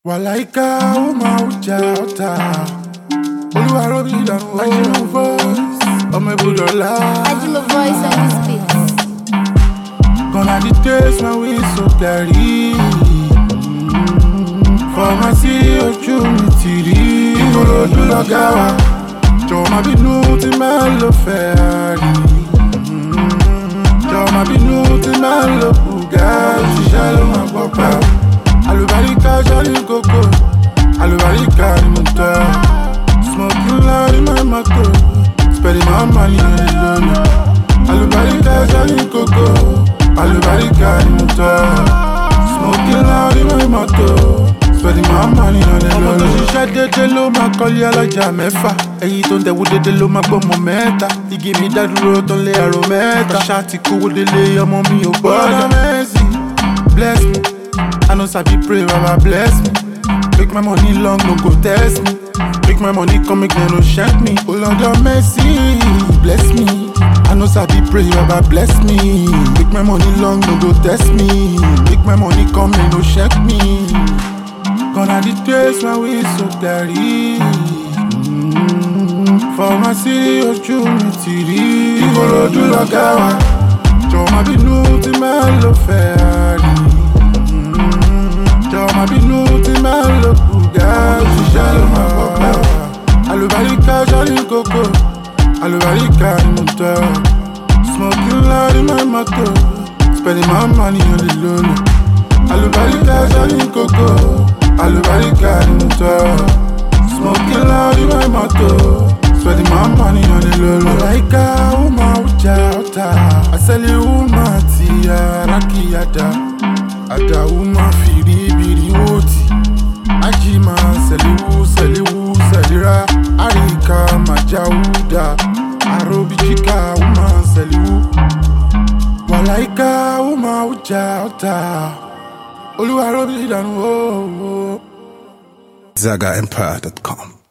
Walaika umauja ota Oluwa robi danu Ajima voice Ome budola Ajima voice on this beat. Gonna the days when we so clearly For my see ojú mi ti rí Ìgbòròdú lọ́gá wa Jọ̀ọ́ má bínú tí máa lo Ferrari Jọ̀ọ́ má bínú tí máa lo Bugatti Òṣìṣẹ́ ló máa gbọ́ pa Àlùbáríkà ṣọ́rí kókó Àlùbáríkà ni mo tọ́ Smoking loud in my motor Spending my money on the loan Àlùbáríkà ṣọ́rí kókó Àlùbáríkà ni mo tọ́ Smoking loud in my motor Spending my money on the loan. Ọmọ tó ṣiṣẹ́ dédé ló máa kọ́lé alájà mẹ́fà. Èyí tó ń dẹ̀wó dédé ló máa gbọ́mọ mẹ́ta. Igi mi dádúró tó ń lé àrò mẹ́ta. Ṣá ti kówó délé ọmọ mi ò gbọ́dọ̀. Mercy, bless me. I know sabi pray, Baba bless me. Make my money long, no go test me. Make my money come, make them no shank me. Oh Lord of mercy, bless me. I know sabi pray, Baba bless me. Make my money long, no go test me. Make my money come, they no shank me. Gonna the days when we so clearly For my city, ojú mi ti rí Ìgbòròdú lọ́gá wa Jọ̀ọ́ má bínú tí máa lo Ferrari Jọ̀ọ́ má bínú tí máa lo Bugatti Òṣìṣẹ́ ló máa gbọ́ pa Àlùbáríkà ṣọ́rí kókó Àlùbáríkà ni mo tọ́ Smoking loud in my motor Spending my money on the loan Àlùbáríkà ṣọ́rí kókó Àlùbáríkà ni mo tọ́ Smoking loud in my motor Spending my money on the low. Walaika umauja ota Asali umati araki ada Ada uma firibiri woti Ajima seliwu selira Arika majauda Arobijika uma seliwu Walaika umauja ota Oluwa robi danu ZagaEmpire.com